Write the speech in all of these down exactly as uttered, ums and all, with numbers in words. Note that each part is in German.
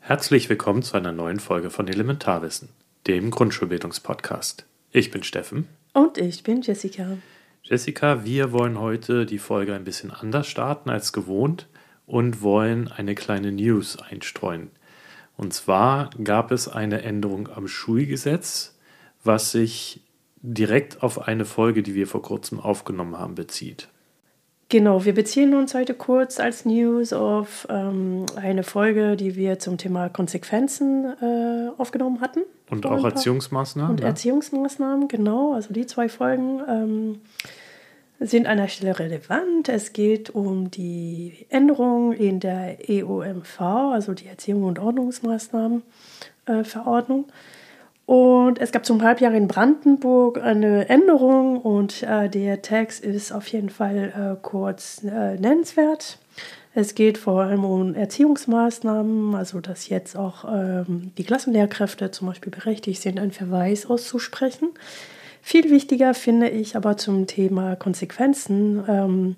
Herzlich willkommen zu einer neuen Folge von Elementarwissen, dem Grundschulbildungspodcast. Ich bin Steffen. Und ich bin Jessica. Jessica, wir wollen heute die Folge ein bisschen anders starten als gewohnt und wollen eine kleine News einstreuen. Und zwar gab es eine Änderung am Schulgesetz, was sich direkt auf eine Folge, die wir vor kurzem aufgenommen haben, bezieht. Genau, wir beziehen uns heute kurz als News auf ähm, eine Folge, die wir zum Thema Konsequenzen äh, aufgenommen hatten. Und auch Erziehungsmaßnahmen. Und ja? Erziehungsmaßnahmen, genau. Also die zwei Folgen ähm, sind an der Stelle relevant. Es geht um die Änderung in der E O M V, also die Erziehung und Ordnungsmaßnahmenverordnung. Äh, Und es gab zum Halbjahr in Brandenburg eine Änderung und äh, der Text ist auf jeden Fall äh, kurz äh, nennenswert. Es geht vor allem um Erziehungsmaßnahmen, also dass jetzt auch ähm, die Klassenlehrkräfte zum Beispiel berechtigt sind, einen Verweis auszusprechen. Viel wichtiger finde ich aber zum Thema Konsequenzen ähm,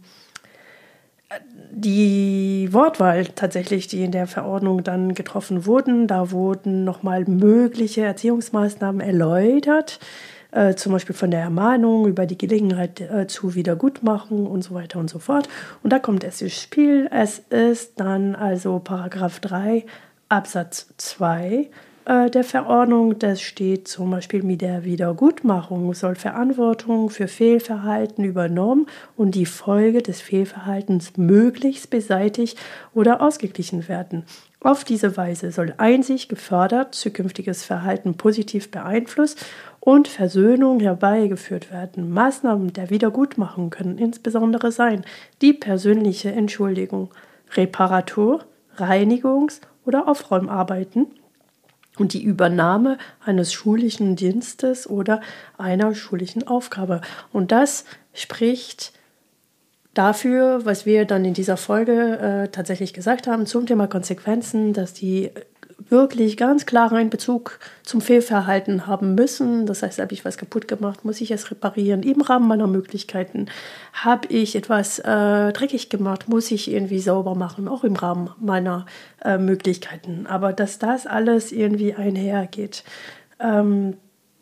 die Wortwahl tatsächlich, die in der Verordnung dann getroffen wurden. Da wurden nochmal mögliche Erziehungsmaßnahmen erläutert, äh, zum Beispiel von der Ermahnung über die Gelegenheit äh, zu Wiedergutmachung und so weiter und so fort. Und da kommt es ins Spiel. Es ist dann also Paragraph drei Absatz zwei äh, der Verordnung. Das steht zum Beispiel mit der Wiedergutmachung soll Verantwortung für Fehlverhalten übernommen und die Folge des Fehlverhaltens möglichst beseitigt oder ausgeglichen werden. Auf diese Weise soll Einsicht gefördert, zukünftiges Verhalten positiv beeinflusst und Versöhnung herbeigeführt werden. Maßnahmen der Wiedergutmachung können insbesondere sein die persönliche Entschuldigung, Reparatur, Reinigungs- oder Aufräumarbeiten und die Übernahme eines schulischen Dienstes oder einer schulischen Aufgabe. Und das spricht dafür, was wir dann in dieser Folge äh, tatsächlich gesagt haben, zum Thema Konsequenzen, dass die wirklich ganz klaren Bezug zum Fehlverhalten haben müssen. Das heißt, habe ich was kaputt gemacht, muss ich es reparieren im Rahmen meiner Möglichkeiten. Habe ich etwas äh, dreckig gemacht, muss ich irgendwie sauber machen, auch im Rahmen meiner äh, Möglichkeiten. Aber dass das alles irgendwie einhergeht. Ähm,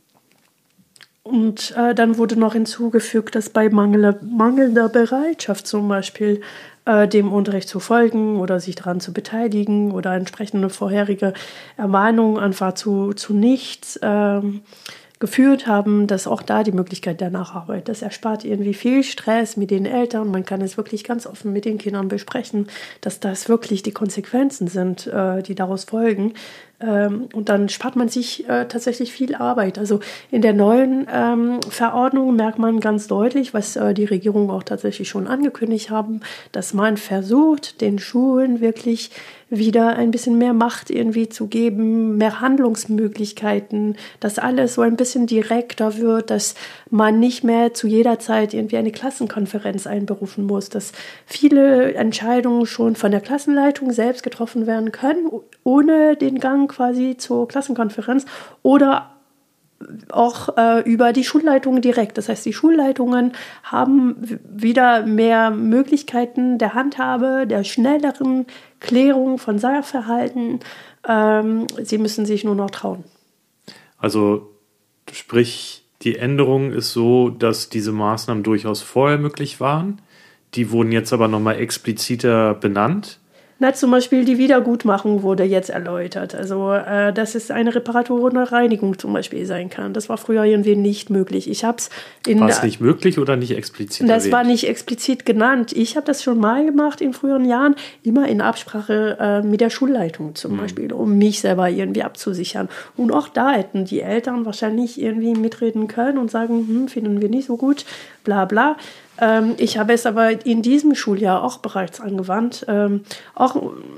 Und äh, dann wurde noch hinzugefügt, dass bei mangelnder, mangelnder Bereitschaft zum Beispiel äh, dem Unterricht zu folgen oder sich daran zu beteiligen oder entsprechende vorherige Ermahnungen einfach zu, zu nichts ähm, geführt haben, dass auch da die Möglichkeit der Nacharbeit, das erspart irgendwie viel Stress mit den Eltern, man kann es wirklich ganz offen mit den Kindern besprechen, dass das wirklich die Konsequenzen sind, äh, die daraus folgen. Ähm, und dann spart man sich äh, tatsächlich viel Arbeit. Also in der neuen ähm, Verordnung merkt man ganz deutlich, was äh, die Regierung auch tatsächlich schon angekündigt haben, dass man versucht, den Schulen wirklich wieder ein bisschen mehr Macht irgendwie zu geben, mehr Handlungsmöglichkeiten, dass alles so ein bisschen direkter wird, dass man nicht mehr zu jeder Zeit irgendwie eine Klassenkonferenz einberufen muss, dass viele Entscheidungen schon von der Klassenleitung selbst getroffen werden können, ohne den Gang quasi zur Klassenkonferenz oder auch äh, über die Schulleitungen direkt. Das heißt, die Schulleitungen haben w- wieder mehr Möglichkeiten der Handhabe, der schnelleren Klärung von Sachverhalten. Ähm, sie müssen sich nur noch trauen. Also sprich, die Änderung ist so, dass diese Maßnahmen durchaus vorher möglich waren. Die wurden jetzt aber nochmal expliziter benannt. Na, zum Beispiel die Wiedergutmachung wurde jetzt erläutert. Also, äh, dass es eine Reparatur oder Reinigung zum Beispiel sein kann. Das war früher irgendwie nicht möglich. Ich hab's in war es nicht möglich oder nicht explizit Das erwähnt? war nicht explizit genannt. Ich habe das schon mal gemacht in früheren Jahren, immer in Absprache äh, mit der Schulleitung zum mhm. Beispiel, um mich selber irgendwie abzusichern. Und auch da hätten die Eltern wahrscheinlich irgendwie mitreden können und sagen, hm, finden wir nicht so gut, bla bla. Ähm, ich habe es aber in diesem Schuljahr auch bereits angewandt, ähm, auch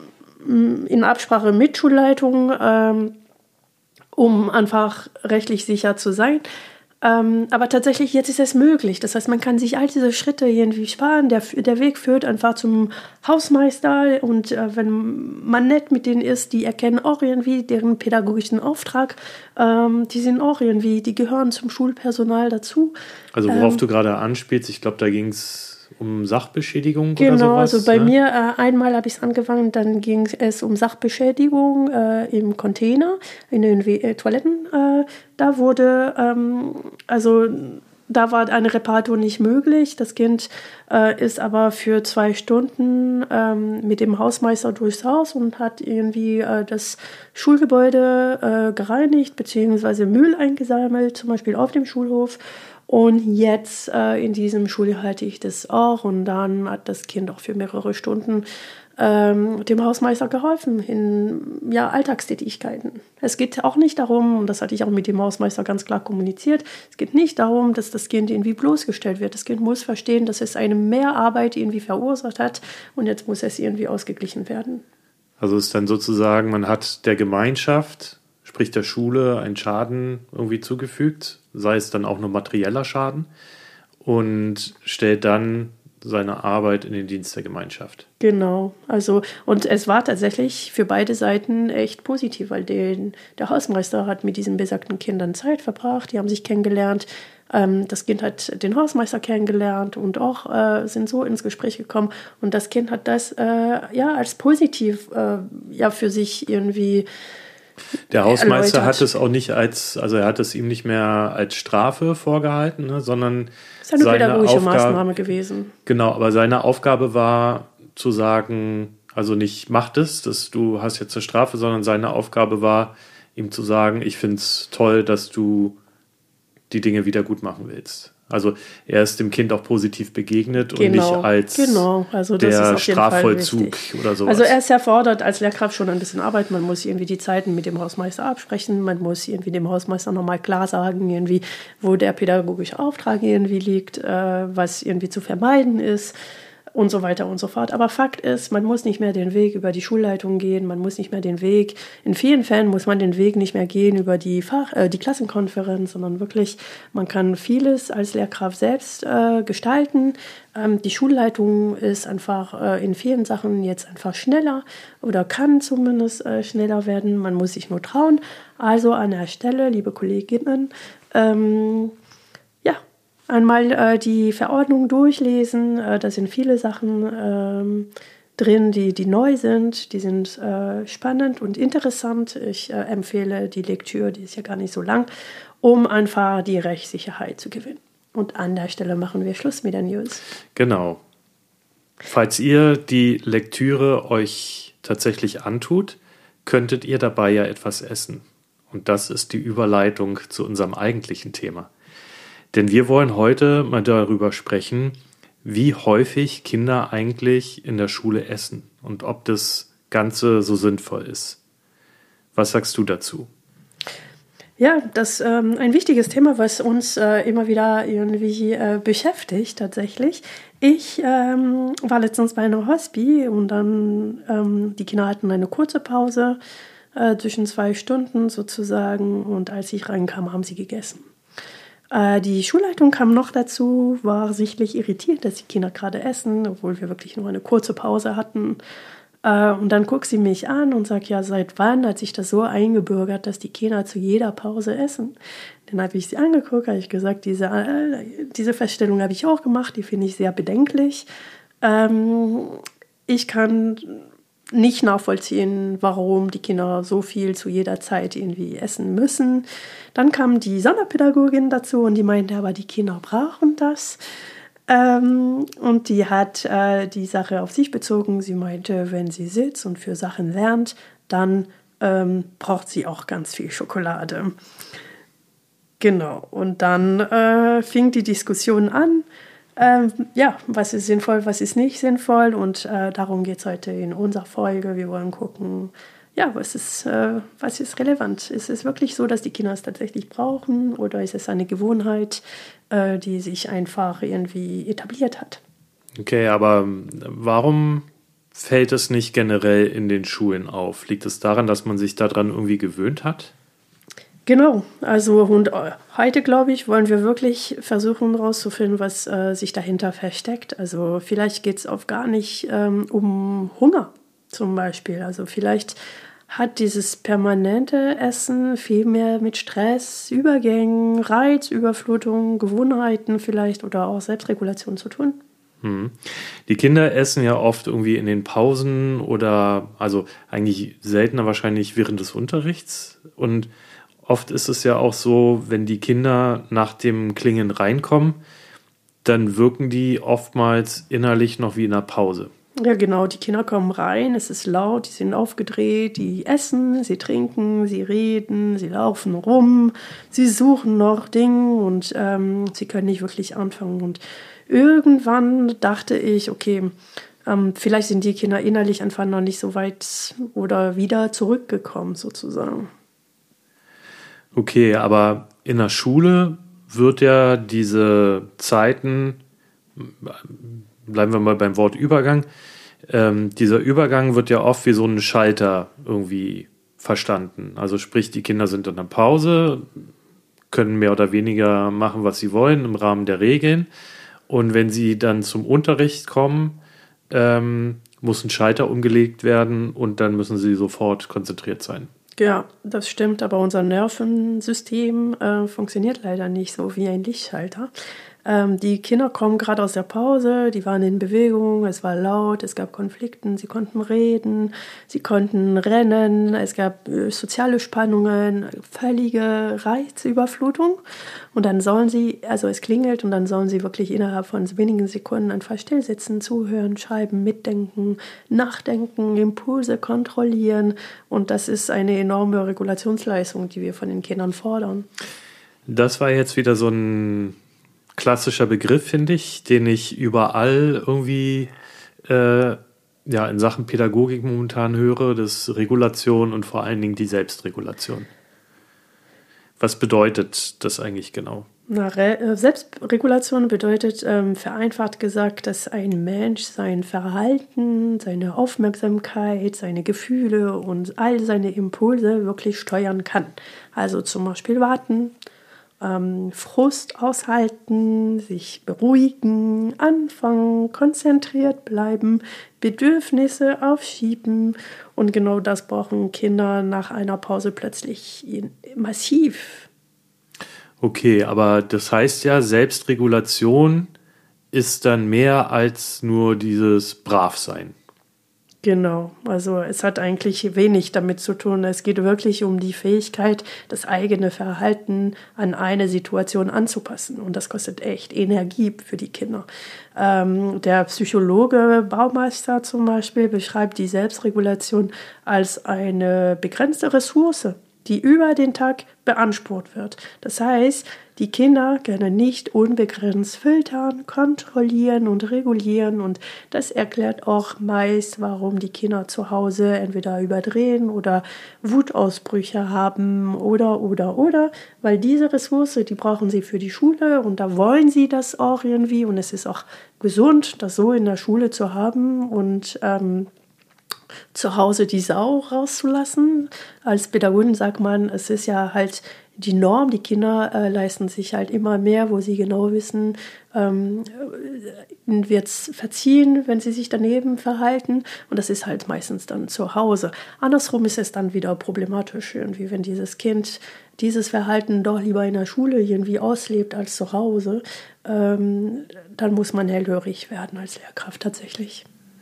in Absprache mit Schulleitung, ähm, um einfach rechtlich sicher zu sein. Ähm, aber tatsächlich, jetzt ist es möglich. Das heißt, man kann sich all diese Schritte irgendwie sparen. Der, der Weg führt einfach zum Hausmeister und äh, wenn man nett mit denen ist, die erkennen auch irgendwie deren pädagogischen Auftrag. Ähm, die sind auch irgendwie, die gehören zum Schulpersonal dazu. Also worauf ähm, du gerade anspielst, ich glaube, da ging es Um Sachbeschädigung genau, oder sowas? Genau, also bei ne? mir äh, einmal habe ich es angefangen, dann ging es um Sachbeschädigung äh, im Container, in den w- äh, Toiletten. Äh, da wurde, ähm, also da war eine Reparatur nicht möglich. Das Kind äh, ist aber für zwei Stunden ähm, mit dem Hausmeister durchs Haus und hat irgendwie äh, das Schulgebäude äh, gereinigt, beziehungsweise Müll eingesammelt, zum Beispiel auf dem Schulhof. Und jetzt äh, in diesem Schuljahr halte ich das auch. Und dann hat das Kind auch für mehrere Stunden ähm, dem Hausmeister geholfen in ja, Alltagstätigkeiten. Es geht auch nicht darum, und das hatte ich auch mit dem Hausmeister ganz klar kommuniziert, es geht nicht darum, dass das Kind irgendwie bloßgestellt wird. Das Kind muss verstehen, dass es eine Mehrarbeit irgendwie verursacht hat und jetzt muss es irgendwie ausgeglichen werden. Also ist dann sozusagen, man hat der Gemeinschaft, sprich der Schule, einen Schaden irgendwie zugefügt, sei es dann auch nur materieller Schaden, und stellt dann seine Arbeit in den Dienst der Gemeinschaft. Genau, also und es war tatsächlich für beide Seiten echt positiv, weil den, der Hausmeister hat mit diesen besagten Kindern Zeit verbracht, die haben sich kennengelernt, ähm, das Kind hat den Hausmeister kennengelernt und auch äh, sind so ins Gespräch gekommen und das Kind hat das äh, ja als positiv äh, ja für sich irgendwie Der Hausmeister erläutert. hat es auch nicht als, also er hat es ihm nicht mehr als Strafe vorgehalten, ne, sondern das ist eine seine pädagogische Aufgabe, Maßnahme gewesen. Genau, aber seine Aufgabe war zu sagen, also nicht mach das, dass du hast jetzt eine Strafe, sondern seine Aufgabe war, ihm zu sagen, ich finde es toll, dass du die Dinge wieder gut machen willst. Also er ist dem Kind auch positiv begegnet Genau, und nicht als genau. Also das ist der auf jeden Fall Strafvollzug wichtig. oder sowas. Also er ist erfordert als Lehrkraft schon ein bisschen Arbeit. Man muss irgendwie die Zeiten mit dem Hausmeister absprechen. Man muss irgendwie dem Hausmeister nochmal klar sagen, irgendwie, wo der pädagogische Auftrag irgendwie liegt, äh, was irgendwie zu vermeiden ist. Und so weiter und so fort. Aber Fakt ist, man muss nicht mehr den Weg über die Schulleitung gehen, man muss nicht mehr den Weg, in vielen Fällen muss man den Weg nicht mehr gehen über die, Fach, äh, die Klassenkonferenz, sondern wirklich, man kann vieles als Lehrkraft selbst äh, gestalten. Ähm, die Schulleitung ist einfach äh, in vielen Sachen jetzt einfach schneller oder kann zumindest äh, schneller werden. Man muss sich nur trauen. Also an der Stelle, liebe Kolleginnen, ähm, ja, einmal äh, die Verordnung durchlesen, äh, da sind viele Sachen ähm, drin, die, die neu sind, die sind äh, spannend und interessant. Ich äh, empfehle die Lektüre, die ist ja gar nicht so lang, um einfach die Rechtssicherheit zu gewinnen. Und an der Stelle machen wir Schluss mit der News. Genau. Falls ihr die Lektüre euch tatsächlich antut, könntet ihr dabei ja etwas essen. Und das ist die Überleitung zu unserem eigentlichen Thema. Denn wir wollen heute mal darüber sprechen, wie häufig Kinder eigentlich in der Schule essen und ob das Ganze so sinnvoll ist. Was sagst du dazu? Ja, das ist ähm, ein wichtiges Thema, was uns äh, immer wieder irgendwie äh, beschäftigt tatsächlich. Ich ähm, war letztens bei einer Hospi und dann ähm, die Kinder hatten eine kurze Pause äh, zwischen zwei Stunden sozusagen und als ich reinkam, haben sie gegessen. Die Schulleitung kam noch dazu, war sichtlich irritiert, dass die Kinder gerade essen, obwohl wir wirklich nur eine kurze Pause hatten. Und dann guckt sie mich an und sagt, ja, seit wann hat sich das so eingebürgert, dass die Kinder zu jeder Pause essen? Dann habe ich sie angeguckt, habe ich gesagt, diese, äh, diese Feststellung habe ich auch gemacht, die finde ich sehr bedenklich. Ähm, ich kann nicht nachvollziehen, warum die Kinder so viel zu jeder Zeit irgendwie essen müssen. Dann kam die Sonderpädagogin dazu und die meinte, aber die Kinder brauchen das. Ähm, und die hat äh, die Sache auf sich bezogen. Sie meinte, wenn sie sitzt und für Sachen lernt, dann ähm, braucht sie auch ganz viel Schokolade. Genau, und dann äh, fing die Diskussion an. Ähm, ja, was ist sinnvoll, was ist nicht sinnvoll und äh, darum geht es heute in unserer Folge. Wir wollen gucken, ja, was ist, äh, was ist relevant? Ist es wirklich so, dass die Kinder es tatsächlich brauchen oder ist es eine Gewohnheit, äh, die sich einfach irgendwie etabliert hat? Okay, aber warum fällt es nicht generell in den Schulen auf? Liegt es daran, dass man sich daran irgendwie gewöhnt hat? Genau, also und heute, glaube ich, wollen wir wirklich versuchen herauszufinden, was äh, sich dahinter versteckt. Also vielleicht geht es auch gar nicht ähm, um Hunger zum Beispiel. Also vielleicht hat dieses permanente Essen viel mehr mit Stress, Übergängen, Reizüberflutung, Gewohnheiten vielleicht oder auch Selbstregulation zu tun. Die Kinder essen ja oft irgendwie in den Pausen oder also eigentlich seltener wahrscheinlich während des Unterrichts. Und oft ist es ja auch so, wenn die Kinder nach dem Klingeln reinkommen, dann wirken die oftmals innerlich noch wie in einer Pause. Ja, genau, die Kinder kommen rein, es ist laut, die sind aufgedreht, die essen, sie trinken, sie reden, sie laufen rum, sie suchen noch Dinge und ähm, sie können nicht wirklich anfangen. Und irgendwann dachte ich, okay, ähm, vielleicht sind die Kinder innerlich einfach noch nicht so weit oder wieder zurückgekommen, sozusagen. Okay, aber in der Schule wird ja diese Zeiten, bleiben wir mal beim Wort Übergang, ähm, dieser Übergang wird ja oft wie so ein Schalter irgendwie verstanden. Also sprich, die Kinder sind in der Pause, können mehr oder weniger machen, was sie wollen im Rahmen der Regeln. Und wenn sie dann zum Unterricht kommen, ähm, muss ein Schalter umgelegt werden und dann müssen sie sofort konzentriert sein. Ja, das stimmt, aber unser Nervensystem äh, funktioniert leider nicht so wie ein Lichtschalter. Ähm, die Kinder kommen gerade aus der Pause, die waren in Bewegung, es war laut, es gab Konflikte, sie konnten reden, sie konnten rennen, es gab äh, soziale Spannungen, völlige Reizüberflutung. Und dann sollen sie, also es klingelt und dann sollen sie wirklich innerhalb von wenigen Sekunden einfach stillsitzen, zuhören, schreiben, mitdenken, nachdenken, Impulse kontrollieren. Und das ist eine enorme Regulationsleistung, die wir von den Kindern fordern. Das war jetzt wieder so ein klassischer Begriff, finde ich, den ich überall irgendwie äh, ja, in Sachen Pädagogik momentan höre, das Regulation und vor allen Dingen die Selbstregulation. Was bedeutet das eigentlich genau? Na, Re- Selbstregulation bedeutet, ähm, vereinfacht gesagt, dass ein Mensch sein Verhalten, seine Aufmerksamkeit, seine Gefühle und all seine Impulse wirklich steuern kann. Also zum Beispiel warten, ähm, Frust aushalten, sich beruhigen, anfangen, konzentriert bleiben, Bedürfnisse aufschieben. Und genau das brauchen Kinder nach einer Pause plötzlich massiv. Okay, aber das heißt ja, Selbstregulation ist dann mehr als nur dieses Bravsein. Genau, also es hat eigentlich wenig damit zu tun. Es geht wirklich um die Fähigkeit, das eigene Verhalten an eine Situation anzupassen. Und das kostet echt Energie für die Kinder. Ähm, der Psychologe Baumeister zum Beispiel beschreibt die Selbstregulation als eine begrenzte Ressource, die über den Tag beansprucht wird. Das heißt, die Kinder können nicht unbegrenzt filtern, kontrollieren und regulieren. Und das erklärt auch meist, warum die Kinder zu Hause entweder überdrehen oder Wutausbrüche haben oder, oder, oder. Weil diese Ressource, die brauchen sie für die Schule und da wollen sie das auch irgendwie. Und es ist auch gesund, das so in der Schule zu haben und ähm, zu Hause die Sau rauszulassen. Als Pädagogin sagt man, es ist ja halt die Norm, die Kinder äh, leisten sich halt immer mehr, wo sie genau wissen, ähm, wird es verziehen, wenn sie sich daneben verhalten. Und das ist halt meistens dann zu Hause. Andersrum ist es dann wieder problematisch, irgendwie, wenn dieses Kind dieses Verhalten doch lieber in der Schule irgendwie auslebt als zu Hause. Ähm, dann muss man hellhörig werden als Lehrkraft tatsächlich.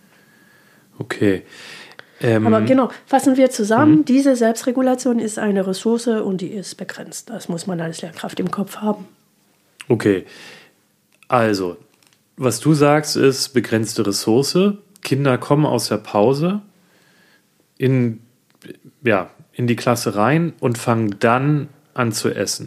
Okay. Ähm, Aber genau, fassen wir zusammen, mhm. diese Selbstregulation ist eine Ressource und die ist begrenzt. Das muss man als Lehrkraft im Kopf haben. Okay, also, was du sagst, ist begrenzte Ressource. Kinder kommen aus der Pause in, ja, in die Klasse rein und fangen dann an zu essen.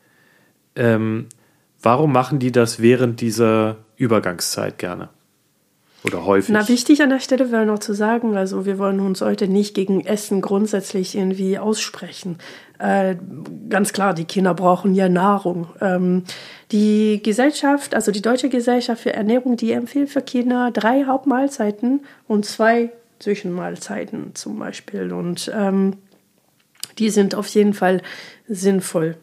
Ähm, warum machen die das während dieser Übergangszeit gerne? Oder häufig. Na, wichtig an der Stelle wäre noch zu sagen, also wir wollen uns heute nicht gegen Essen grundsätzlich irgendwie aussprechen. Äh, ganz klar, die Kinder brauchen ja Nahrung. Ähm, die Gesellschaft, also die Deutsche Gesellschaft für Ernährung, die empfiehlt für Kinder drei Hauptmahlzeiten und zwei Zwischenmahlzeiten zum Beispiel. Und ähm, die sind auf jeden Fall sinnvoll.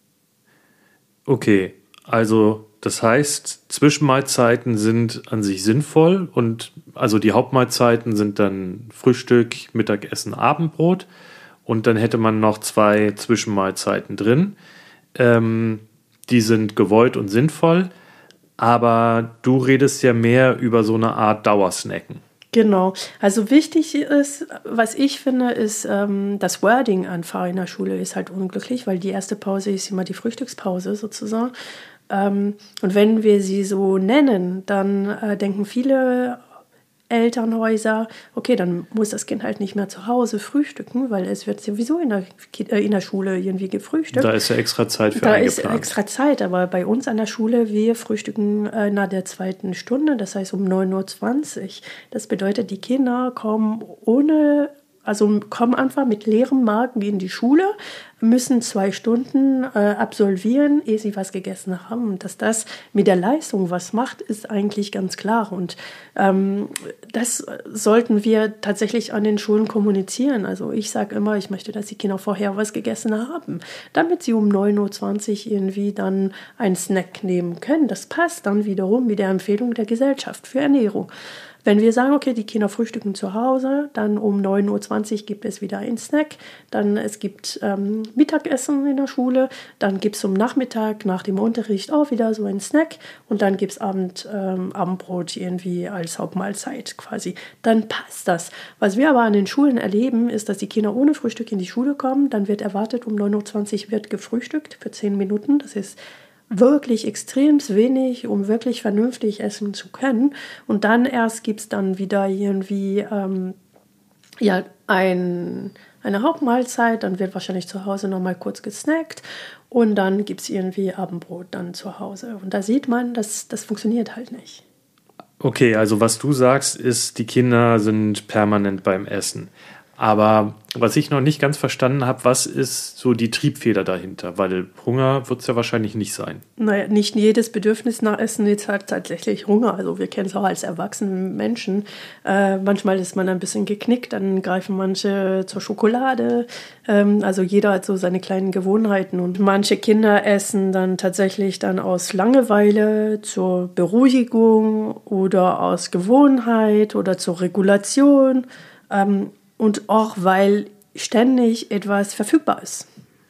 Okay, also das heißt, Zwischenmahlzeiten sind an sich sinnvoll und also die Hauptmahlzeiten sind dann Frühstück, Mittagessen, Abendbrot und dann hätte man noch zwei Zwischenmahlzeiten drin. Ähm, die sind gewollt und sinnvoll, aber du redest ja mehr über so eine Art Dauersnacken. Genau. Also wichtig ist, was ich finde, ist ähm, das Wording einfach in der Schule ist halt unglücklich, weil die erste Pause ist immer die Frühstückspause sozusagen. Ähm, und wenn wir sie so nennen, dann äh, denken viele Elternhäuser, okay, dann muss das Kind halt nicht mehr zu Hause frühstücken, weil es wird sowieso in der, in der Schule irgendwie gefrühstückt. Da ist ja extra Zeit für Da eingeplant. ist extra Zeit, aber bei uns an der Schule, wir frühstücken äh, nach der zweiten Stunde, das heißt um neun Uhr zwanzig. Das bedeutet, die Kinder kommen ohne, also kommen einfach mit leerem Magen in die Schule, müssen zwei Stunden äh, absolvieren, ehe sie was gegessen haben. Und dass das mit der Leistung was macht, ist eigentlich ganz klar. Und ähm, das sollten wir tatsächlich an den Schulen kommunizieren. Also ich sage immer, ich möchte, dass die Kinder vorher was gegessen haben, damit sie um neun Uhr zwanzig irgendwie dann einen Snack nehmen können. Das passt dann wiederum mit der Empfehlung der Gesellschaft für Ernährung. Wenn wir sagen, okay, die Kinder frühstücken zu Hause, dann um neun Uhr zwanzig gibt es wieder einen Snack, dann es gibt ähm, Mittagessen in der Schule, dann gibt es um Nachmittag nach dem Unterricht auch wieder so einen Snack und dann gibt es Abend, ähm, Abendbrot irgendwie als Hauptmahlzeit quasi. Dann passt das. Was wir aber an den Schulen erleben, ist, dass die Kinder ohne Frühstück in die Schule kommen, dann wird erwartet, um neun Uhr zwanzig wird gefrühstückt für zehn Minuten, das ist wirklich extrem wenig, um wirklich vernünftig essen zu können. Und dann erst gibt es dann wieder irgendwie ähm, ja, ein, eine Hauptmahlzeit, dann wird wahrscheinlich zu Hause nochmal kurz gesnackt und dann gibt es irgendwie Abendbrot dann zu Hause. Und da sieht man, dass das funktioniert halt nicht. Okay, also was du sagst, ist, die Kinder sind permanent beim Essen. Aber was ich noch nicht ganz verstanden habe, was ist so die Triebfeder dahinter? Weil Hunger wird es ja wahrscheinlich nicht sein. Naja, nicht jedes Bedürfnis nach Essen ist halt tatsächlich Hunger. Also wir kennen es auch als erwachsene Menschen. Äh, manchmal ist man ein bisschen geknickt, dann greifen manche zur Schokolade. Ähm, also jeder hat so seine kleinen Gewohnheiten. Und manche Kinder essen dann tatsächlich dann aus Langeweile zur Beruhigung oder aus Gewohnheit oder zur Regulation. Ähm, Und auch, weil ständig etwas verfügbar ist.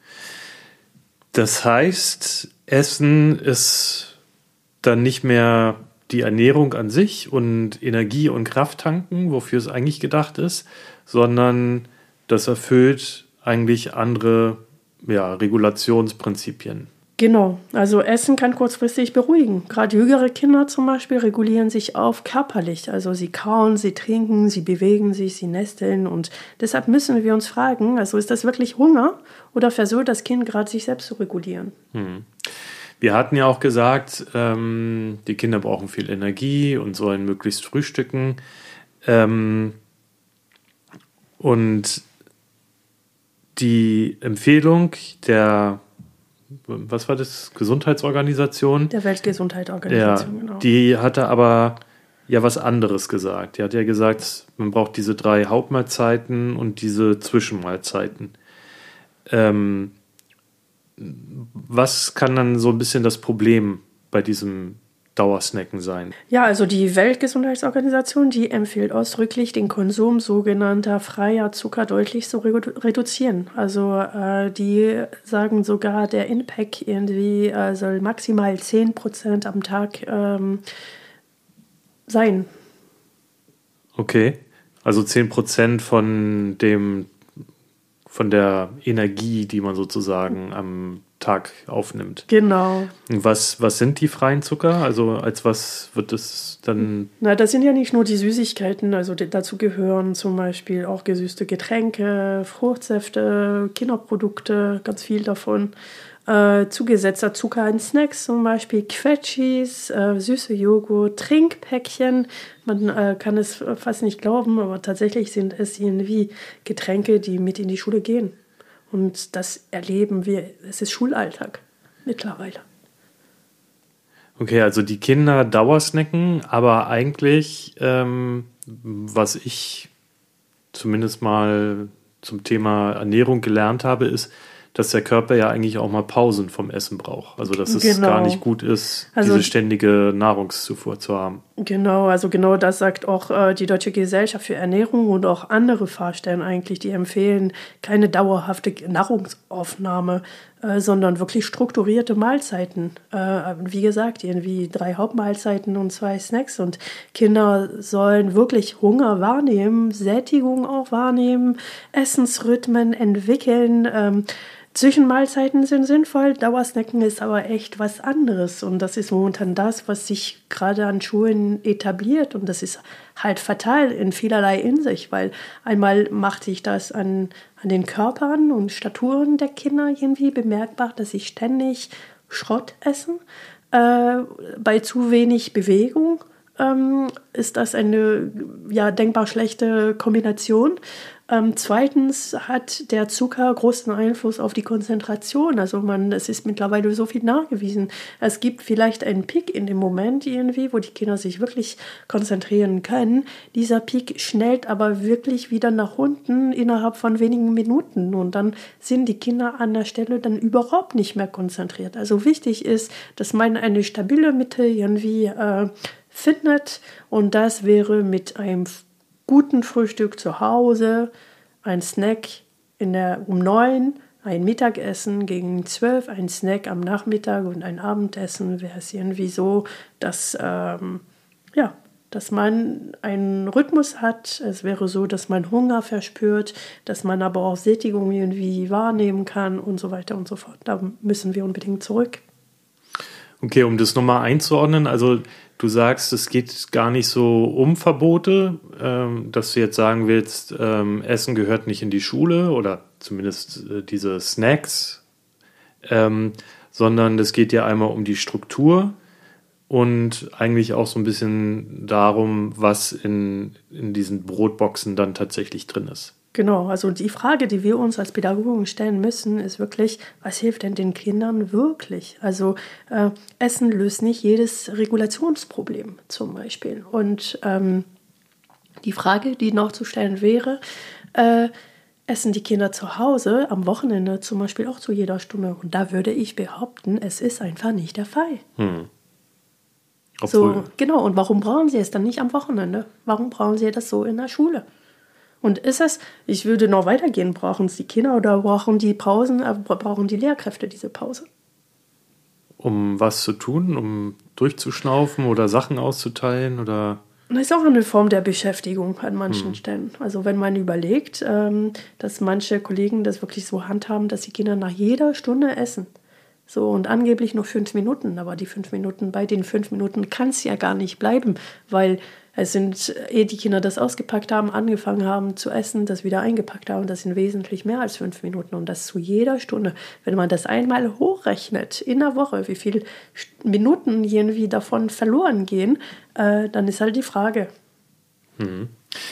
Das heißt, Essen ist dann nicht mehr die Ernährung an sich und Energie und Kraft tanken, wofür es eigentlich gedacht ist, sondern das erfüllt eigentlich andere ja, Regulationsprinzipien. Genau, also Essen kann kurzfristig beruhigen. Gerade jüngere Kinder zum Beispiel regulieren sich auf körperlich. Also sie kauen, sie trinken, sie bewegen sich, sie nesteln. Und deshalb müssen wir uns fragen, also ist das wirklich Hunger oder versucht das Kind gerade sich selbst zu regulieren? Hm. Wir hatten ja auch gesagt, ähm, die Kinder brauchen viel Energie und sollen möglichst frühstücken. Ähm, und die Empfehlung der was war das? Gesundheitsorganisation? Der Weltgesundheitsorganisation, ja, genau. Die hatte aber ja was anderes gesagt. Die hat ja gesagt, man braucht diese drei Hauptmahlzeiten und diese Zwischenmahlzeiten. Ähm, was kann dann so ein bisschen das Problem bei diesem Dauersnacken sein? Ja, also die Weltgesundheitsorganisation, die empfiehlt ausdrücklich, den Konsum sogenannter freier Zucker deutlich zu redu- reduzieren. Also äh, die sagen sogar, der Impact irgendwie äh, soll maximal zehn Prozent am Tag ähm, sein. Okay, also zehn Prozent von dem von der Energie, die man sozusagen am Tag aufnimmt. Genau. Was, was sind die freien Zucker? Also als was wird es dann? Na, das sind ja nicht nur die Süßigkeiten, also die, dazu gehören zum Beispiel auch gesüßte Getränke, Fruchtsäfte, Kinderprodukte, ganz viel davon. Äh, zugesetzter Zucker in Snacks, zum Beispiel Quetschis, äh, süße Joghurt, Trinkpäckchen. Man äh, kann es fast nicht glauben, aber tatsächlich sind es irgendwie Getränke, die mit in die Schule gehen. Und das erleben wir, es ist Schulalltag mittlerweile. Okay, also die Kinder dauersnacken, aber eigentlich, ähm, was ich zumindest mal zum Thema Ernährung gelernt habe, ist, dass der Körper ja eigentlich auch mal Pausen vom Essen braucht. Also dass es genau. gar nicht gut ist, also, diese ständige Nahrungszufuhr zu haben. Genau, also genau das sagt auch äh, die Deutsche Gesellschaft für Ernährung und auch andere Fachstellen eigentlich, die empfehlen keine dauerhafte Nahrungsaufnahme. äh, sondern wirklich strukturierte Mahlzeiten. Äh, wie gesagt, irgendwie drei Hauptmahlzeiten und zwei Snacks. Und Kinder sollen wirklich Hunger wahrnehmen, Sättigung auch wahrnehmen, Essensrhythmen entwickeln. Ähm, Zwischenmahlzeiten sind sinnvoll, Dauersnacken ist aber echt was anderes. Und das ist momentan das, was sich gerade an Schulen etabliert. Und das ist halt fatal in vielerlei Hinsicht, weil einmal macht sich das an, an den Körpern und Staturen der Kinder irgendwie bemerkbar, dass sie ständig Schrott essen. Äh, bei zu wenig Bewegung ähm, ist das eine ja, denkbar schlechte Kombination. Ähm, zweitens hat der Zucker großen Einfluss auf die Konzentration. Also man, es ist mittlerweile so viel nachgewiesen. Es gibt vielleicht einen Peak in dem Moment irgendwie, wo die Kinder sich wirklich konzentrieren können. Dieser Peak schnellt aber wirklich wieder nach unten innerhalb von wenigen Minuten. Und dann sind die Kinder an der Stelle dann überhaupt nicht mehr konzentriert. Also wichtig ist, dass man eine stabile Mitte irgendwie äh, findet. Und das wäre mit einem guten Frühstück zu Hause, ein Snack in der, um neun, ein Mittagessen gegen zwölf, ein Snack am Nachmittag und ein Abendessen, wäre es irgendwie so, dass, ähm, ja, dass man einen Rhythmus hat. Es wäre so, dass man Hunger verspürt, dass man aber auch Sättigung irgendwie wahrnehmen kann und so weiter und so fort. Da müssen wir unbedingt zurück. Okay, um das nochmal einzuordnen, also du sagst, es geht gar nicht so um Verbote, ähm, dass du jetzt sagen willst, ähm, Essen gehört nicht in die Schule oder zumindest äh, diese Snacks, ähm, sondern es geht ja einmal um die Struktur und eigentlich auch so ein bisschen darum, was in, in diesen Brotboxen dann tatsächlich drin ist. Genau, also die Frage, die wir uns als Pädagogen stellen müssen, ist wirklich, was hilft denn den Kindern wirklich? Also äh, Essen löst nicht jedes Regulationsproblem zum Beispiel. Und ähm, die Frage, die noch zu stellen wäre, äh, essen die Kinder zu Hause am Wochenende zum Beispiel auch zu jeder Stunde? Und da würde ich behaupten, es ist einfach nicht der Fall. Hm. So, genau, und warum brauchen sie es dann nicht am Wochenende? Warum brauchen sie das so in der Schule? Und ist es, ich würde noch weitergehen, brauchen es die Kinder oder brauchen die Pausen, äh, brauchen die Lehrkräfte diese Pause? Um was zu tun, um durchzuschnaufen oder Sachen auszuteilen oder? Das ist auch eine Form der Beschäftigung an manchen Hm. Stellen. Also wenn man überlegt, ähm, dass manche Kollegen das wirklich so handhaben, dass die Kinder nach jeder Stunde essen. So, und angeblich nur fünf Minuten, aber die fünf Minuten, bei den fünf Minuten kann es ja gar nicht bleiben, weil es sind, ehe die Kinder das ausgepackt haben, angefangen haben zu essen, das wieder eingepackt haben, das sind wesentlich mehr als fünf Minuten und das zu jeder Stunde. Wenn man das einmal hochrechnet in der Woche, wie viele Minuten irgendwie davon verloren gehen, äh, dann ist halt die Frage. Hm.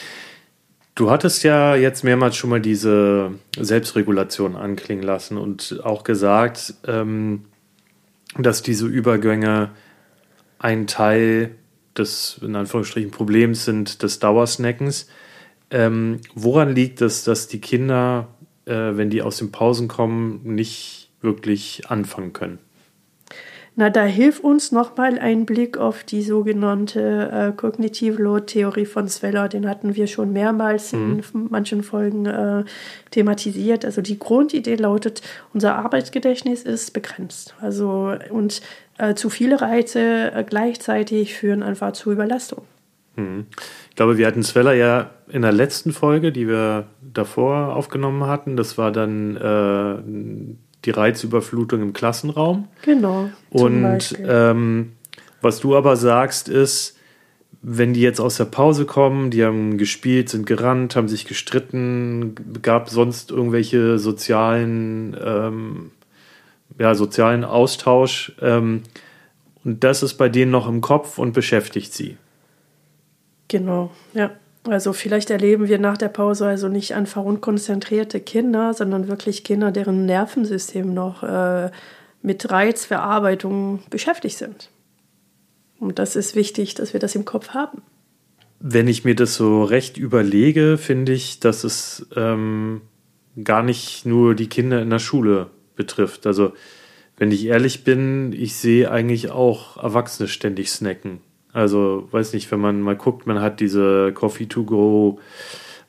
Du hattest ja jetzt mehrmals schon mal diese Selbstregulation anklingen lassen und auch gesagt, ähm, dass diese Übergänge ein Teil des, in Anführungsstrichen, Problems sind des Dauersnackens. Ähm, woran liegt es, dass die Kinder, äh, wenn die aus den Pausen kommen, nicht wirklich anfangen können? Na, da hilft uns nochmal ein Blick auf die sogenannte äh, Cognitive Load-Theorie von Sveller. Den hatten wir schon mehrmals mhm. in manchen Folgen äh, thematisiert. Also die Grundidee lautet, unser Arbeitsgedächtnis ist begrenzt. Also und äh, zu viele Reize äh, gleichzeitig führen einfach zu Überlastung. Mhm. Ich glaube, wir hatten Sveller ja in der letzten Folge, die wir davor aufgenommen hatten. Das war dann äh, die Reizüberflutung im Klassenraum. Genau. Und ähm, was du aber sagst ist, wenn die jetzt aus der Pause kommen, die haben gespielt, sind gerannt, haben sich gestritten, gab sonst irgendwelche sozialen, ähm, ja, sozialen Austausch. Ähm, und das ist bei denen noch im Kopf und beschäftigt sie. Genau, ja. Also vielleicht erleben wir nach der Pause also nicht einfach unkonzentrierte Kinder, sondern wirklich Kinder, deren Nervensystem noch äh, mit Reizverarbeitung beschäftigt sind. Und das ist wichtig, dass wir das im Kopf haben. Wenn ich mir das so recht überlege, finde ich, dass es ähm, gar nicht nur die Kinder in der Schule betrifft. Also wenn ich ehrlich bin, ich sehe eigentlich auch Erwachsene ständig snacken. Also, weiß nicht, wenn man mal guckt, man hat diese Coffee to go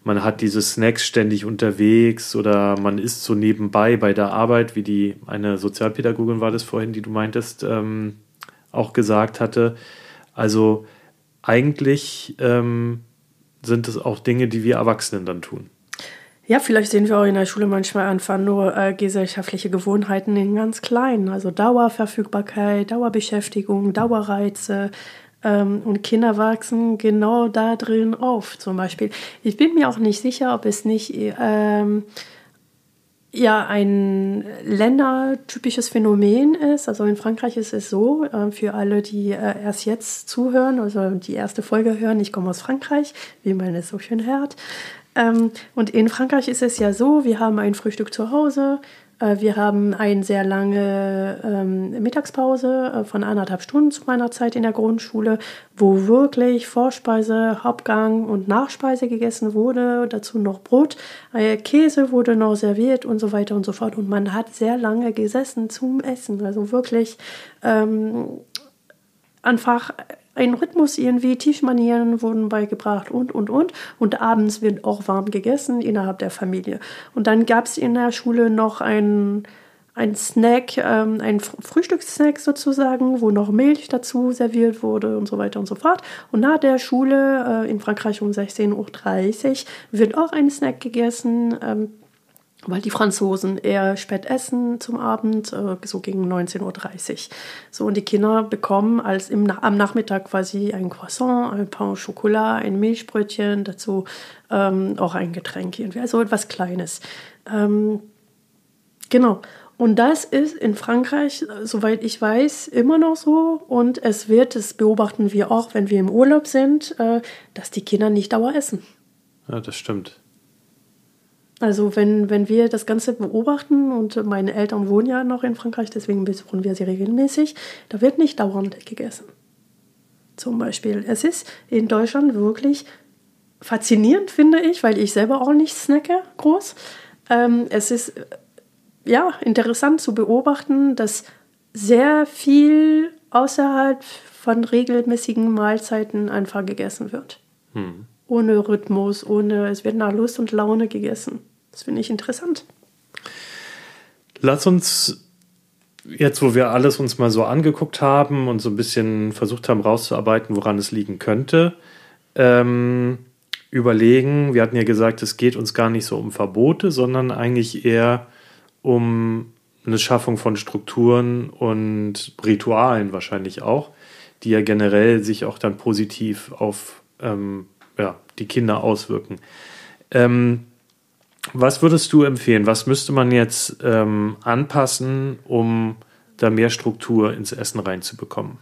man hat diese Snacks ständig unterwegs oder man isst so nebenbei bei der Arbeit, wie die eine Sozialpädagogin war das vorhin, die du meintest, ähm, auch gesagt hatte. Also eigentlich ähm, sind es auch Dinge, die wir Erwachsenen dann tun. Ja, vielleicht sehen wir auch in der Schule manchmal einfach nur äh, gesellschaftliche Gewohnheiten in ganz klein. Also Dauerverfügbarkeit, Dauerbeschäftigung, Dauerreize. Ähm, und Kinder wachsen genau da drin auf, zum Beispiel. Ich bin mir auch nicht sicher, ob es nicht ähm, ja ein ländertypisches Phänomen ist. Also in Frankreich ist es so, äh, für alle, die äh, erst jetzt zuhören, also die erste Folge hören, ich komme aus Frankreich, wie man es so schön hört. Ähm, und in Frankreich ist es ja so, wir haben ein Frühstück zu Hause, äh, wir haben eine sehr lange ähm, Mittagspause äh, von anderthalb Stunden zu meiner Zeit in der Grundschule, wo wirklich Vorspeise, Hauptgang und Nachspeise gegessen wurde, dazu noch Brot, äh, Käse wurde noch serviert und so weiter und so fort. Und man hat sehr lange gesessen zum Essen, also wirklich ähm, einfach ein Rhythmus, irgendwie Tischmanieren wurden beigebracht und, und, und. Und abends wird auch warm gegessen innerhalb der Familie. Und dann gab es in der Schule noch ein, ein Snack, ähm, ein Frühstückssnack sozusagen, wo noch Milch dazu serviert wurde und so weiter und so fort. Und nach der Schule, äh, in Frankreich um sechzehn Uhr dreißig, wird auch ein Snack gegessen, ähm, weil die Franzosen eher spät essen zum Abend, so gegen neunzehn Uhr dreißig. So, und die Kinder bekommen als im, am Nachmittag quasi ein Croissant, ein Pain au Chocolat, ein Milchbrötchen, dazu ähm, auch ein Getränk, irgendwie, also etwas Kleines. Ähm, genau. Und das ist in Frankreich, soweit ich weiß, immer noch so. Und es wird, das beobachten wir auch, wenn wir im Urlaub sind, äh, dass die Kinder nicht Dauer essen. Ja, das stimmt. Also wenn, wenn wir das Ganze beobachten, und meine Eltern wohnen ja noch in Frankreich, deswegen besuchen wir sie regelmäßig, da wird nicht dauernd gegessen. Zum Beispiel. Es ist in Deutschland wirklich faszinierend, finde ich, weil ich selber auch nicht snacke groß. Ähm, es ist ja interessant zu beobachten, dass sehr viel außerhalb von regelmäßigen Mahlzeiten einfach gegessen wird. Hm. Ohne Rhythmus, ohne, es wird nach Lust und Laune gegessen. Das finde ich interessant. Lass uns jetzt, wo wir alles uns mal so angeguckt haben und so ein bisschen versucht haben rauszuarbeiten, woran es liegen könnte, ähm, überlegen, wir hatten ja gesagt, es geht uns gar nicht so um Verbote, sondern eigentlich eher um eine Schaffung von Strukturen und Ritualen wahrscheinlich auch, die ja generell sich auch dann positiv auf ähm, ja, die Kinder auswirken. Ähm, was würdest du empfehlen? Was müsste man jetzt ähm, anpassen, um da mehr Struktur ins Essen reinzubekommen?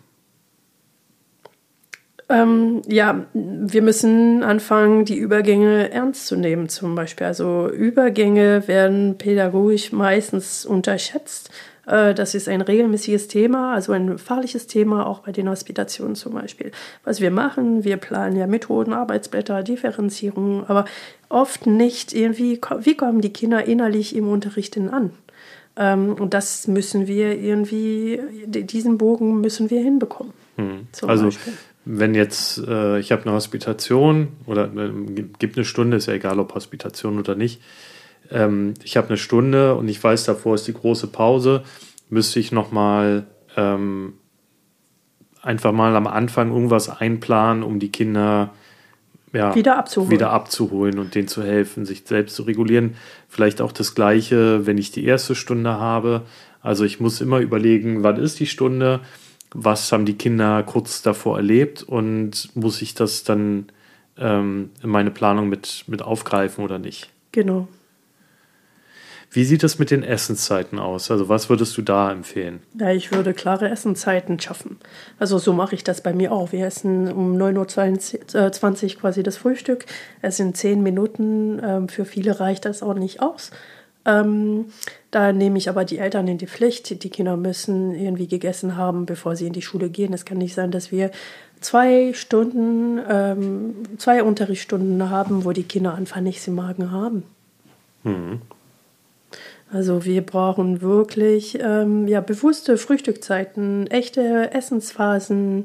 Ähm, ja, wir müssen anfangen, die Übergänge ernst zu nehmen zum Beispiel. Also Übergänge werden pädagogisch meistens unterschätzt. Das ist ein regelmäßiges Thema, also ein fachliches Thema, auch bei den Hospitationen zum Beispiel. Was wir machen, wir planen ja Methoden, Arbeitsblätter, Differenzierung, aber oft nicht irgendwie, wie kommen die Kinder innerlich im Unterricht denn an? Und das müssen wir irgendwie, diesen Bogen müssen wir hinbekommen. Hm. Also Beispiel. Wenn jetzt, äh, ich habe eine Hospitation oder äh, gibt eine Stunde, ist ja egal, ob Hospitation oder nicht, ich habe eine Stunde und ich weiß, davor ist die große Pause, müsste ich nochmal ähm, einfach mal am Anfang irgendwas einplanen, um die Kinder ja, wieder abzuholen. wieder abzuholen und denen zu helfen, sich selbst zu regulieren. Vielleicht auch das Gleiche, wenn ich die erste Stunde habe. Also ich muss immer überlegen, wann ist die Stunde, was haben die Kinder kurz davor erlebt und muss ich das dann ähm, in meine Planung mit, mit aufgreifen oder nicht. Genau. Wie sieht es mit den Essenszeiten aus? Also was würdest du da empfehlen? Ja, ich würde klare Essenszeiten schaffen. Also so mache ich das bei mir auch. Wir essen um neun Uhr zwanzig quasi das Frühstück. Es sind zehn Minuten. Ähm, für viele reicht das auch nicht aus. Ähm, da nehme ich aber die Eltern in die Pflicht. Die Kinder müssen irgendwie gegessen haben, bevor sie in die Schule gehen. Es kann nicht sein, dass wir zwei Stunden, ähm, zwei Unterrichtsstunden haben, wo die Kinder einfach nichts im Magen haben. Mhm. Also wir brauchen wirklich ähm, ja, bewusste Frühstückzeiten, echte Essensphasen,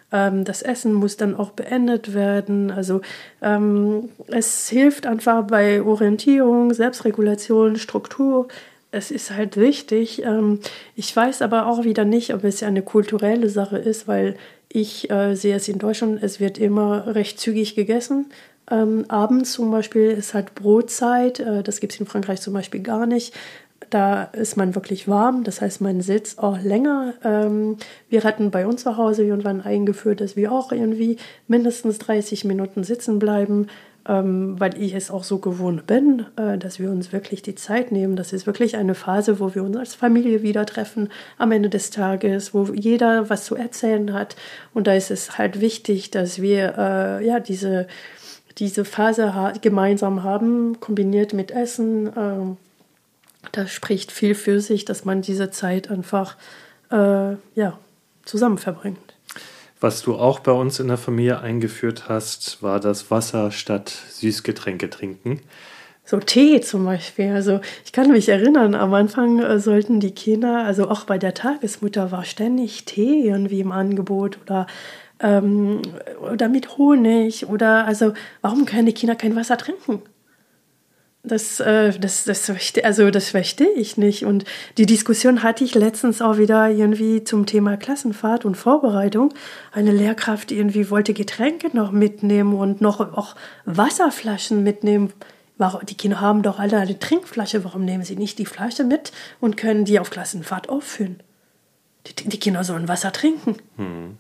Ähm, das Essen muss dann auch beendet werden. Also ähm, es hilft einfach bei Orientierung, Selbstregulation, Struktur. Es ist halt wichtig. Ähm, ich weiß aber auch wieder nicht, ob es eine kulturelle Sache ist, weil ich äh, sehe es in Deutschland, es wird immer recht zügig gegessen. Ähm, abends zum Beispiel ist halt Brotzeit, äh, das gibt es in Frankreich zum Beispiel gar nicht. Da ist man wirklich warm, das heißt, man sitzt auch länger. Ähm, wir hatten bei uns zu Hause irgendwann eingeführt, dass wir auch irgendwie mindestens dreißig Minuten sitzen bleiben, ähm, weil ich es auch so gewohnt bin, äh, dass wir uns wirklich die Zeit nehmen. Das ist wirklich eine Phase, wo wir uns als Familie wieder treffen am Ende des Tages, wo jeder was zu erzählen hat. Und da ist es halt wichtig, dass wir äh, ja diese, diese Phase ha- gemeinsam haben, kombiniert mit Essen. Äh, Das spricht viel für sich, dass man diese Zeit einfach äh, ja, zusammen verbringt. Was du auch bei uns in der Familie eingeführt hast, war das Wasser statt Süßgetränke trinken. So Tee zum Beispiel. Also ich kann mich erinnern, am Anfang äh, sollten die Kinder, also auch bei der Tagesmutter war ständig Tee irgendwie im Angebot oder, ähm, oder mit Honig oder also warum können die Kinder kein Wasser trinken? Das, äh, das, das, also das verstehe ich nicht. Und die Diskussion hatte ich letztens auch wieder irgendwie zum Thema Klassenfahrt und Vorbereitung. Eine Lehrkraft irgendwie wollte Getränke noch mitnehmen und noch auch Wasserflaschen mitnehmen. Die Kinder haben doch alle eine Trinkflasche. Warum nehmen sie nicht die Flasche mit und können die auf Klassenfahrt auffüllen? Die, die Kinder sollen Wasser trinken. Hm.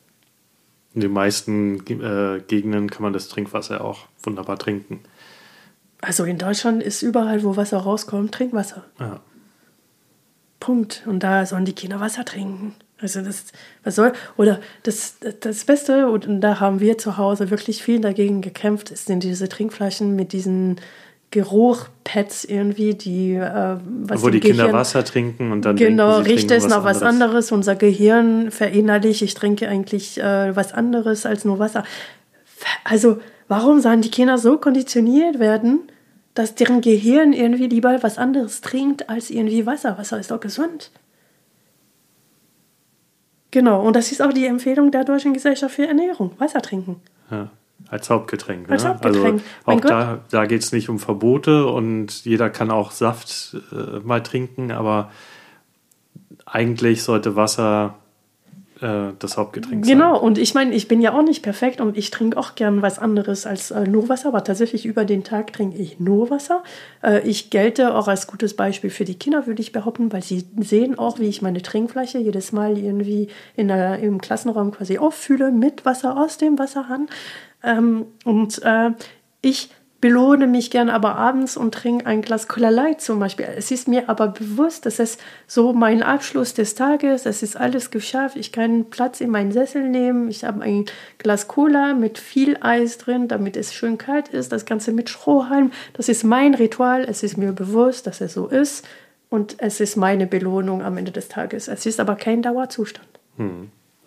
In den meisten äh, Gegenden kann man das Trinkwasser auch wunderbar trinken. Also in Deutschland ist überall, wo Wasser rauskommt, Trinkwasser. Ja. Punkt. Und da sollen die Kinder Wasser trinken. Also das, was soll, oder das, das Beste, und da haben wir zu Hause wirklich viel dagegen gekämpft, sind diese Trinkflaschen mit diesen Geruchpads irgendwie, die äh, was wo die Gehirn, Kinder Wasser trinken und dann genau, denken, sie riecht es nach was anderes. anderes. Unser Gehirn verinnerlicht, ich trinke eigentlich äh, was anderes als nur Wasser. Also warum sollen die Kinder so konditioniert werden, dass deren Gehirn irgendwie lieber was anderes trinkt als irgendwie Wasser? Wasser ist doch gesund. Genau, und das ist auch die Empfehlung der Deutschen Gesellschaft für Ernährung. Wasser trinken. Ja, als Hauptgetränk. Als ne? Hauptgetränk. Also auch da, da geht es nicht um Verbote und jeder kann auch Saft äh, mal trinken, aber eigentlich sollte Wasser das Hauptgetränk sein. Genau, und ich meine, ich bin ja auch nicht perfekt und ich trinke auch gern was anderes als äh, nur Wasser, aber tatsächlich über den Tag trinke ich nur Wasser. Äh, ich gelte auch als gutes Beispiel für die Kinder, würde ich behaupten, weil sie sehen auch, wie ich meine Trinkflasche jedes Mal irgendwie in der, im Klassenraum quasi auffülle mit Wasser aus dem Wasserhahn. Ähm, und äh, ich belohne mich gern aber abends und trinke ein Glas Cola Light zum Beispiel. Es ist mir aber bewusst, dass es so mein Abschluss des Tages, es ist alles geschafft, ich kann Platz in meinen Sessel nehmen, ich habe ein Glas Cola mit viel Eis drin, damit es schön kalt ist, das Ganze mit Strohhalm, das ist mein Ritual, es ist mir bewusst, dass es so ist und es ist meine Belohnung am Ende des Tages. Es ist aber kein Dauerzustand. Hm.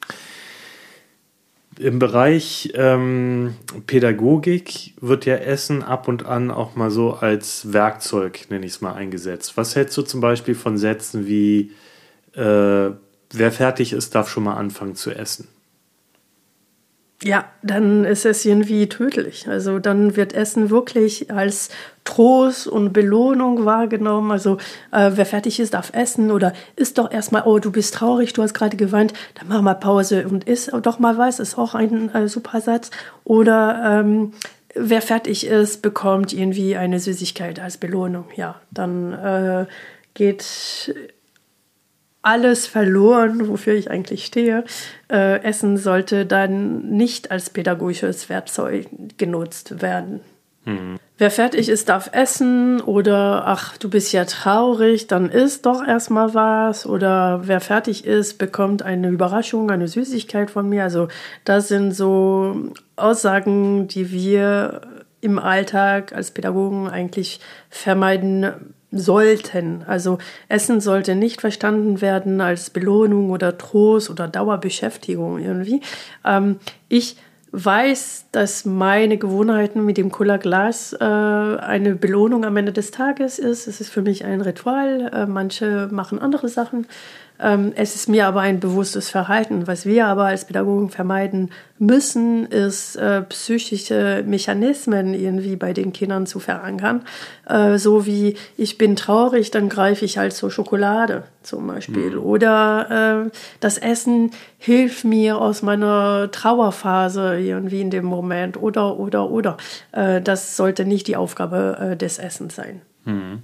Im Bereich ähm, Pädagogik wird ja Essen ab und an auch mal so als Werkzeug, nenne ich es mal, eingesetzt. Was hältst du zum Beispiel von Sätzen wie, äh, wer fertig ist, darf schon mal anfangen zu essen? Ja, dann ist es irgendwie tödlich. Also dann wird Essen wirklich als Trost und Belohnung wahrgenommen. Also äh, wer fertig ist, darf essen oder isst doch erstmal, oh, du bist traurig, du hast gerade geweint, dann mach mal Pause und isst doch mal was, ist auch ein äh, super Satz. Oder ähm, wer fertig ist, bekommt irgendwie eine Süßigkeit als Belohnung. Ja, dann äh, geht alles verloren, wofür ich eigentlich stehe. Äh, Essen sollte dann nicht als pädagogisches Werkzeug genutzt werden. Mhm. Wer fertig ist, darf essen oder ach, du bist ja traurig, dann isst doch erstmal was oder wer fertig ist, bekommt eine Überraschung, eine Süßigkeit von mir. Also das sind so Aussagen, die wir im Alltag als Pädagogen eigentlich vermeiden sollten. Also Essen sollte nicht verstanden werden als Belohnung oder Trost oder Dauerbeschäftigung irgendwie. Ähm, ich weiß, dass meine Gewohnheiten mit dem Cola-Glas äh, eine Belohnung am Ende des Tages ist. Es ist für mich ein Ritual. Äh, manche machen andere Sachen. Ähm, es ist mir aber ein bewusstes Verhalten. Was wir aber als Pädagogen vermeiden müssen, ist äh, psychische Mechanismen irgendwie bei den Kindern zu verankern. Äh, so wie, ich bin traurig, dann greife ich halt zur Schokolade zum Beispiel. Mhm. Oder äh, das Essen hilft mir aus meiner Trauerphase irgendwie in dem Moment. Oder, oder, oder. Äh, das sollte nicht die Aufgabe äh, des Essens sein. Mhm.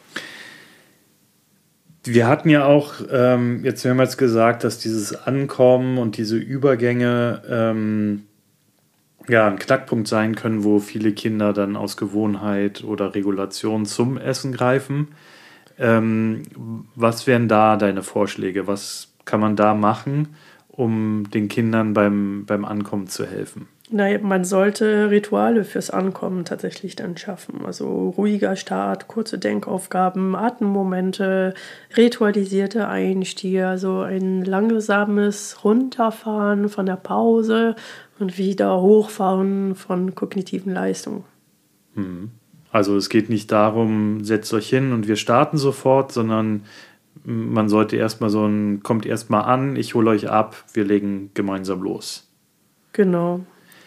Wir hatten ja auch ähm, jetzt mehrmals gesagt, dass dieses Ankommen und diese Übergänge ähm, ja ein Knackpunkt sein können, wo viele Kinder dann aus Gewohnheit oder Regulation zum Essen greifen. Ähm, was wären da deine Vorschläge? Was kann man da machen, um den Kindern beim, beim Ankommen zu helfen? Naja, man sollte Rituale fürs Ankommen tatsächlich dann schaffen. Also ruhiger Start, kurze Denkaufgaben, Atemmomente, ritualisierte Einstiege, also ein langsames Runterfahren von der Pause und wieder Hochfahren von kognitiven Leistungen. Also es geht nicht darum, setzt euch hin und wir starten sofort, sondern man sollte erstmal so ein, kommt erstmal an, ich hole euch ab, wir legen gemeinsam los. Genau.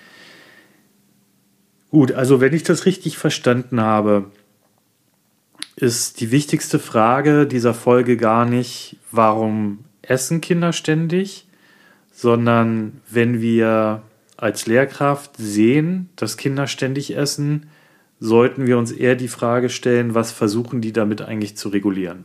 Gut, also wenn ich das richtig verstanden habe, ist die wichtigste Frage dieser Folge gar nicht, warum essen Kinder ständig, sondern wenn wir als Lehrkraft sehen, dass Kinder ständig essen, sollten wir uns eher die Frage stellen, was versuchen die damit eigentlich zu regulieren?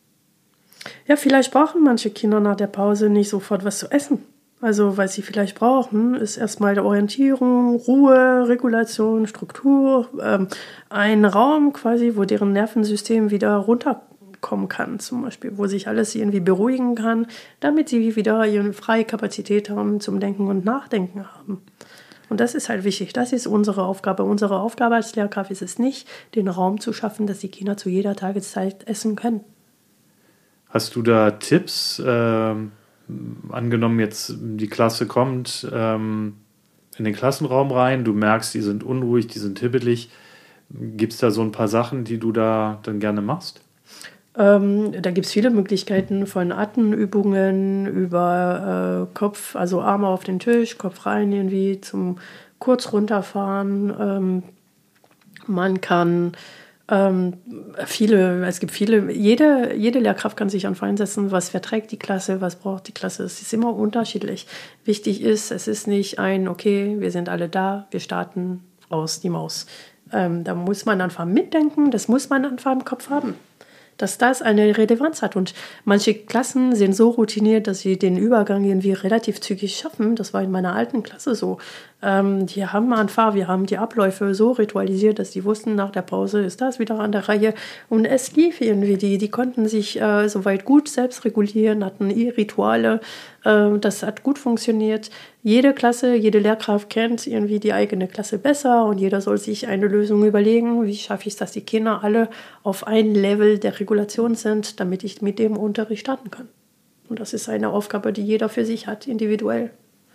Ja, vielleicht brauchen manche Kinder nach der Pause nicht sofort was zu essen. Also, was sie vielleicht brauchen, ist erstmal die Orientierung, Ruhe, Regulation, Struktur, ähm, ein Raum quasi, wo deren Nervensystem wieder runterkommen kann, zum Beispiel, wo sich alles irgendwie beruhigen kann, damit sie wieder ihre freie Kapazität haben zum Denken und Nachdenken haben. Und das ist halt wichtig, das ist unsere Aufgabe. Unsere Aufgabe als Lehrkraft ist es nicht, den Raum zu schaffen, dass die Kinder zu jeder Tageszeit essen können. Hast du da Tipps? Ähm Angenommen jetzt die Klasse kommt ähm, in den Klassenraum rein, du merkst, die sind unruhig, die sind hibbelig. Gibt es da so ein paar Sachen, die du da dann gerne machst? Ähm, da gibt es viele Möglichkeiten von Atemübungen über äh, Kopf, also Arme auf den Tisch, Kopf rein irgendwie zum kurz runterfahren. Ähm, man kann Ähm, viele, es gibt viele, jede, jede Lehrkraft kann sich einfach einsetzen, was verträgt die Klasse, was braucht die Klasse. Es ist immer unterschiedlich. Wichtig ist, es ist nicht ein, okay, wir sind alle da, wir starten aus die Maus. Ähm, da muss man einfach mitdenken, das muss man einfach im Kopf haben, dass das eine Relevanz hat. Und manche Klassen sind so routiniert, dass sie den Übergang irgendwie relativ zügig schaffen. Das war in meiner alten Klasse so. Ähm, die haben einfach, wir haben die Abläufe so ritualisiert, dass die wussten, nach der Pause ist das wieder an der Reihe. Und es lief irgendwie, die, die konnten sich äh, soweit gut selbst regulieren, hatten ihre Rituale. Äh, das hat gut funktioniert. Jede Klasse, jede Lehrkraft kennt irgendwie die eigene Klasse besser und jeder soll sich eine Lösung überlegen, wie schaffe ich es, dass die Kinder alle auf ein Level der Regulation sind, damit ich mit dem Unterricht starten kann. Und das ist eine Aufgabe, die jeder für sich hat, individuell.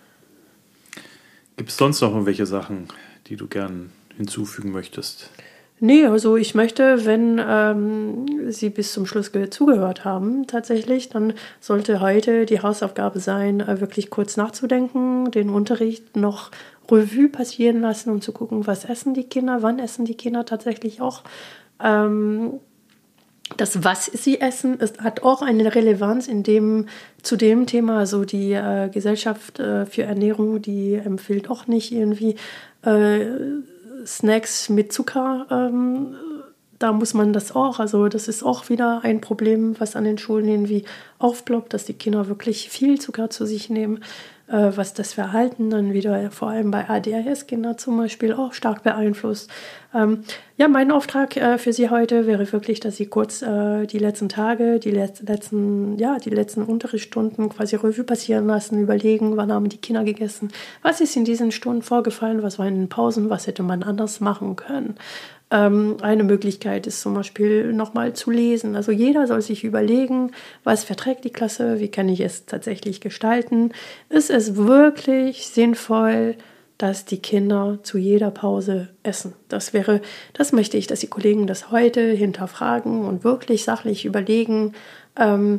Gibt es sonst noch irgendwelche Sachen, die du gern hinzufügen möchtest? Nee, also ich möchte, wenn ähm, Sie bis zum Schluss ge- zugehört haben, tatsächlich, dann sollte heute die Hausaufgabe sein, äh, wirklich kurz nachzudenken, den Unterricht noch Revue passieren lassen, um zu gucken, was essen die Kinder, wann essen die Kinder tatsächlich auch. Ähm, Das, was sie essen, ist, hat auch eine Relevanz in dem, zu dem Thema. Also die äh, Gesellschaft äh, für Ernährung, die empfiehlt auch nicht irgendwie äh, Snacks mit Zucker. Ähm, da muss man das auch, also das ist auch wieder ein Problem, was an den Schulen irgendwie aufploppt, dass die Kinder wirklich viel Zucker zu sich nehmen. Äh, was das Verhalten dann wieder, vor allem bei A D H S-Kindern zum Beispiel, auch stark beeinflusst. Ähm, ja, mein Auftrag äh, für Sie heute wäre wirklich, dass Sie kurz äh, die letzten Tage, die Letz- letzten, ja, die letzten Unterrichtsstunden quasi Revue passieren lassen, überlegen, wann haben die Kinder gegessen, was ist in diesen Stunden vorgefallen, was war in den Pausen, was hätte man anders machen können. Ähm, eine Möglichkeit ist zum Beispiel nochmal zu lesen. Also jeder soll sich überlegen, was verträgt die Klasse, wie kann ich es tatsächlich gestalten. Ist es wirklich sinnvoll, dass die Kinder zu jeder Pause essen? Das wäre, das möchte ich, dass die Kollegen das heute hinterfragen und wirklich sachlich überlegen, ähm,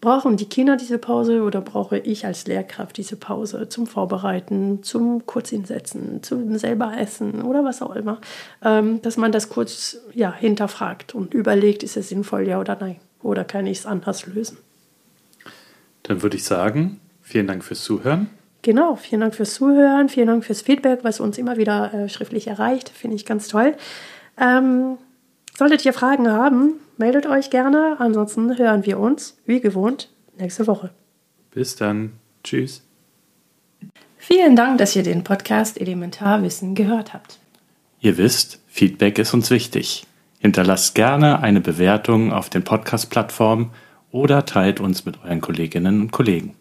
Brauchen die Kinder diese Pause oder brauche ich als Lehrkraft diese Pause zum Vorbereiten, zum Kurzhinsetzen, zum selber Essen oder was auch immer, ähm, dass man das kurz ja, hinterfragt und überlegt, ist es sinnvoll, ja oder nein, oder kann ich es anders lösen. Dann würde ich sagen, vielen Dank fürs Zuhören. Genau, vielen Dank fürs Zuhören, vielen Dank fürs Feedback, was uns immer wieder äh, schriftlich erreicht, finde ich ganz toll. Ähm, solltet ihr Fragen haben, meldet euch gerne, ansonsten hören wir uns, wie gewohnt, nächste Woche. Bis dann, tschüss. Vielen Dank, dass ihr den Podcast Elementarwissen gehört habt. Ihr wisst, Feedback ist uns wichtig. Hinterlasst gerne eine Bewertung auf den Podcast-Plattformen oder teilt uns mit euren Kolleginnen und Kollegen.